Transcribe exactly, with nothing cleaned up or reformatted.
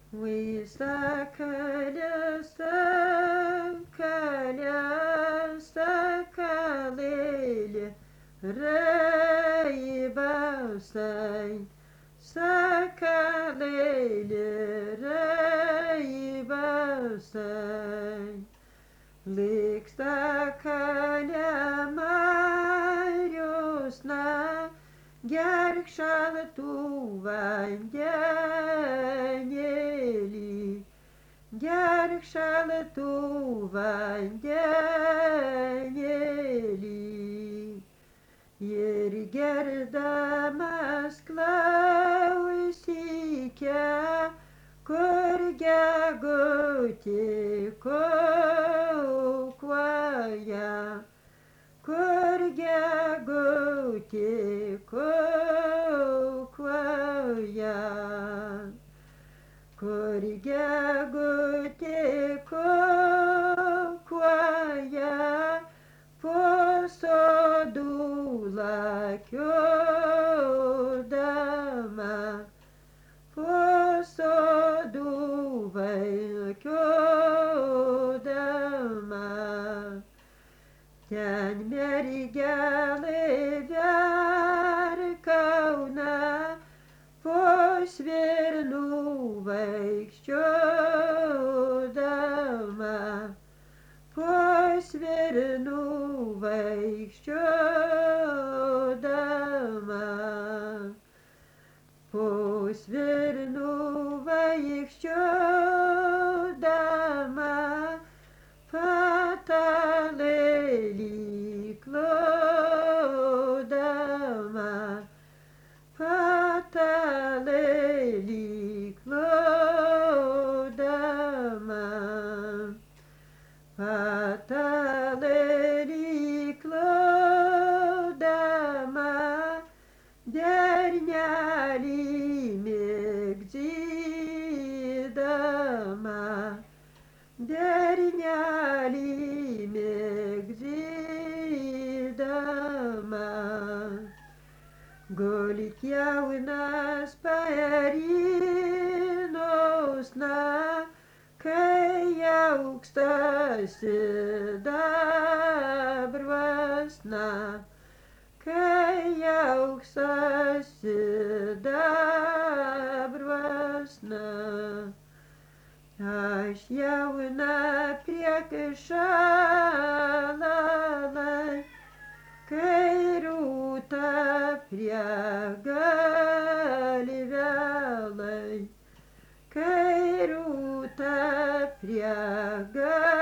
Visa kalesa kalesa kalele rei basai sakalele rei basai liksta kalia mariusna gerk šaltų vandenėlį, gerk šaltų vandenėlį. Ir gerdamas klausykė, kur gegutė kukuoja, kur gegutė kukuoja, kur gegutė kukuoja, po sodų lakiodama, po sodų vaikiodama. Ten mergelė verkauna, po svirnų vaikščiodama, po svirnų vaikščiodama, po svirnų vaikščiodama, patalėlį klodama, patalėlį klodama, patalėlį klodama, dernelį migdydama, dernelį migdydama. Gulik jaunas paerinosna, kai aukštas sidabruosna, kai aukštas sidabruosna. Aš jauna priekaišalai, kai rūta prie galvelai, kai rūta prie galvelai.